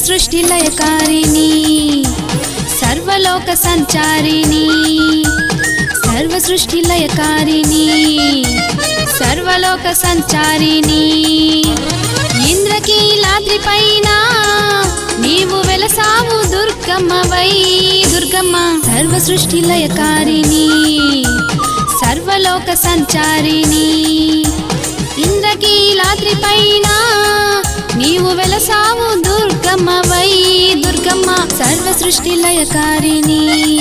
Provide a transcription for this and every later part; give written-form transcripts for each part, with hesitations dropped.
సృష్టి లయకారిణి సర్వలోక సంచారిణి సర్వ సృష్టి లయకారిణి సర్వలోక సంచారిణి ఇంద్రకీలాద్రి పైన నీవు వెలసావు దుర్గమ్మవై దుర్గమ్మ సర్వ సృష్టి లయకారిణి సర్వలోక సంచారిణి ఇంద్రకీలాద్రి పైన నీవు వెలసావు దుర్గమ్మవై దుర్గమ్మ సర్వ సృష్టి లయకారిణి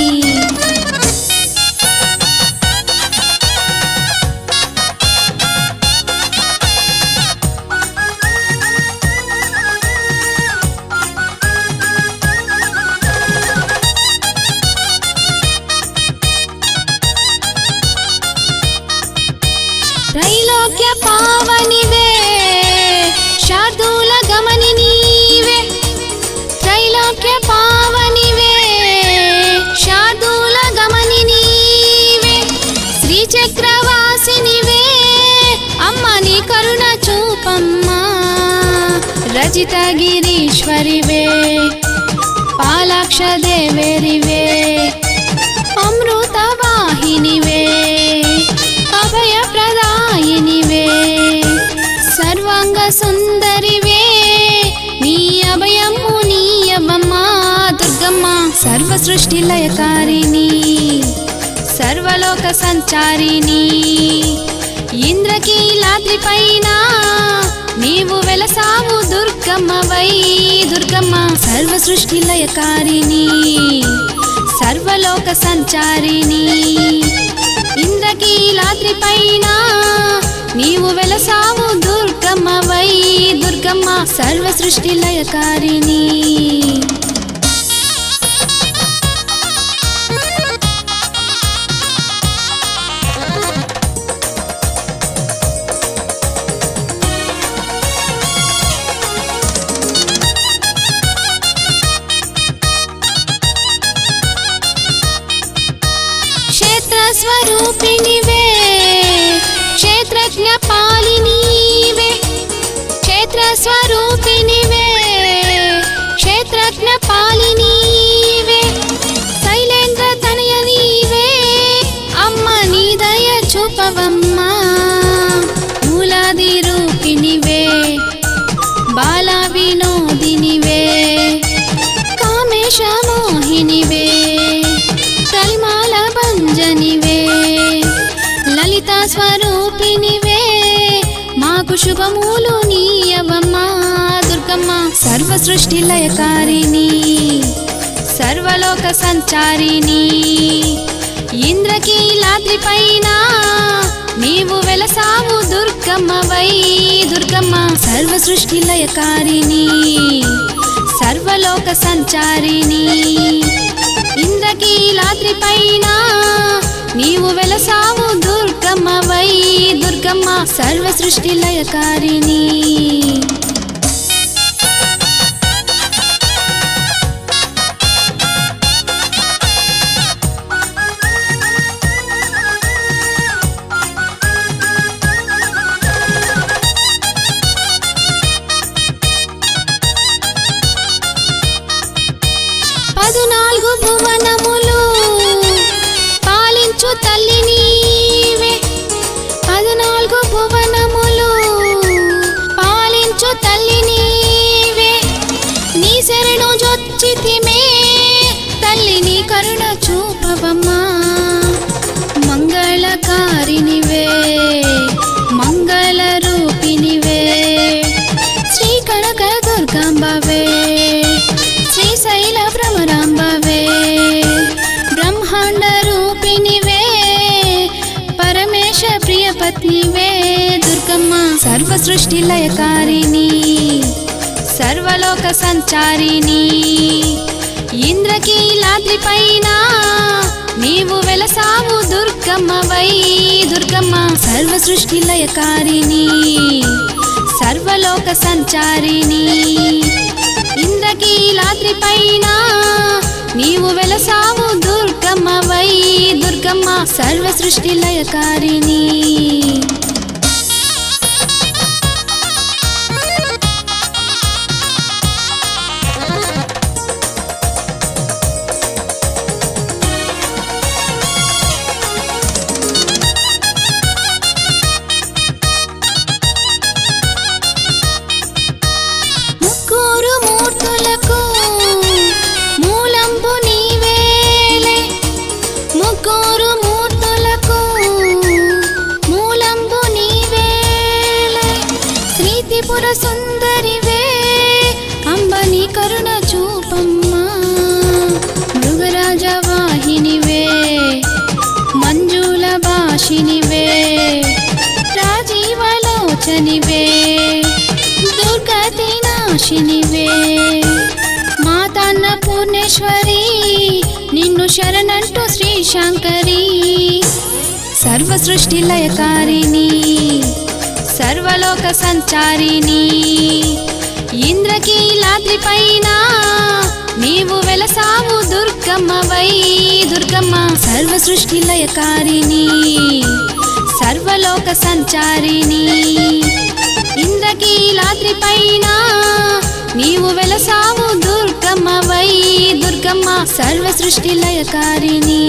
त्रैलोक्य पावनिवे शार्दूल गमनि नीवे त्रैलोक्य पावनिवे शार्दूल गमनि नीवे श्री चक्रवासिनिवे अम्मा नी करुण चूपम्मा रजित गिरीश्वरिवे पालाक्ष देवेरिवे अमृत वाहिनिवे अभय प्रदायिनिवे सर्वांग सुंदरिवे नी अभयम्मु नीयवम्मा दुर्गम्म सर्व सृष्टि लयकारिणि सर्वलोक संचारिणि इंद्रकीलाद्रि पैन नीवु वेलसावु दुर्गम्मवै दुर्गम्म सर्व सृष्टि लयकारिणि सर्वलोक संचारिणि इंद्रकीलाद्रि पैन नीवु वेलसावु दुर्गम्मवै दुर्गम्म सर्व सृष्टि लयकारिणि स्वरूपिणिवे क्षेत्रज्ञ पालिनीवे क्षेत्र स्वरूपिणिवे क्षेत्रज्ञ पालिनीवे शैलेन्द्र तनयनीवे अम्मा नी दय चूपवम्मा मूलादि रूपिणिवे बाला विनोदिनिवे कामेश मोहिनिवे कलिमाल भंजनिवे ललिता स्वरूपिणिवे माकु शुभमूलु नीयवम्मा दुर्गम्म सर्व सृष्टि लयकारिणि सर्वलोक संचारिणि इंद्रकीलाद्रि पैन नीवु वेलसावु दुर्गम्मवै दुर्गम्म सर्व सृष्टि लयकारिणि सर्वलोक संचारिणि इंद्रकीलाद्रि पैन नीवु वेलसावु दुर्गम्मवै दुर्गम्म सर्व सृष्टि लयकारिणि పదునాలుగు భువనములు పాలించు తల్లి నీవే పదునాలుగు భువనములు పాలించు తల్లి నీవే నీ శరణు జొచ్చితిమే తల్లి నీ కరుణ చూపవమ్మా మంగళకారినివే మంగళ రూపినివే శ్రీ కనక దుర్గాంబవే శ్రీశైల భ్రమరాంబవే బ్రహ్మాండ రూపిణివే పరమేశ ప్రియ పత్నివే దుర్గమ్మ సర్వ సృష్టి లయకారిణి సర్వలోక సంచారిణి ఇంద్రకీలాద్రి పైన నీవు వెలసావు దుర్గమ్మవై దుర్గమ్మ సర్వ సృష్టి లయకారిణి సర్వలోక సంచారిణి ఇంద్రకీలాద్రి పైన నీవు వెలసావు దుర్గమ్మవై దుర్గమ్మ సర్వ సృష్టి లయకారిణి త్రిపుర సుందరివే అంబని కరుణ చూపమ్మా మృగరాజ వాహినివే మంజుల భాషినివే రాజీవలోచనివే దుర్గతి నాశినివే మాతన్న పూర్ణేశ్వరి నిన్ను శరణంటూ శ్రీ శంకరి సర్వ సృష్టి లయకారిణి సర్వలోక సంచారిణి ఇంద్రకీలాద్రి పైన నీవు వెలసావు దుర్గమ్మవై దుర్గమ్మ సర్వ సృష్టి లయకారిణి సర్వలోక సంచారిణి ఇంద్రకీలాద్రి పైన నీవు వెలసావు దుర్గమ్మవై దుర్గమ్మ సర్వ సృష్టి లయకారిణి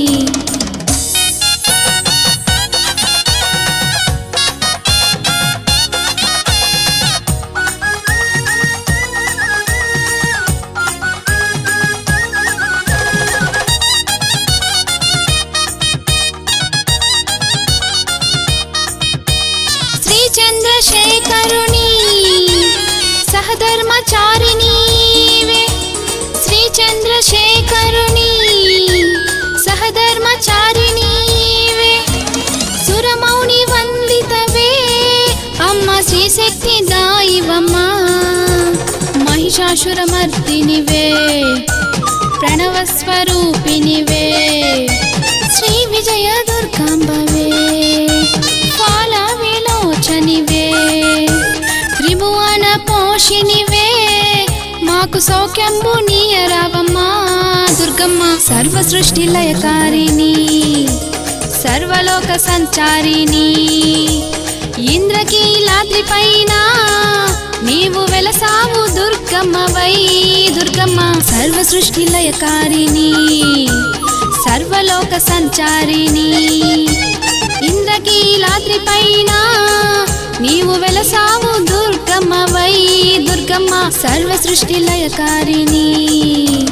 చంద్రశేఖరుని సహధర్మచారిణి శ్రీ చంద్రశేఖరుని సహధర్మచారిణి సురమౌని వందితవే అమ్మ శ్రీ శక్తి దాయివమ్మ మహిషాసురమర్దినివే ప్రణవస్వరూపినివే శ్రీ విజయ దుర్గాంబవే విలోచనివే త్రిభువన పోషినివే మాకు సౌఖ్యంబు నీయరావమ్మా దుర్గమ్మ సర్వ సృష్టి లయకారిణి సర్వలోక సంచారిణి ఇంద్రకీలాద్రి పైన నీవు వెలసావు దుర్గమ్మవై దుర్గమ్మ సర్వ సృష్టి లయకారిణి సర్వలోక సంచారిణి ఇంద్రకీలాద్రి పైన నీవు వెలసావు దుర్గమ్మవై దుర్గమ్మ సర్వ సృష్టి లయకారిణి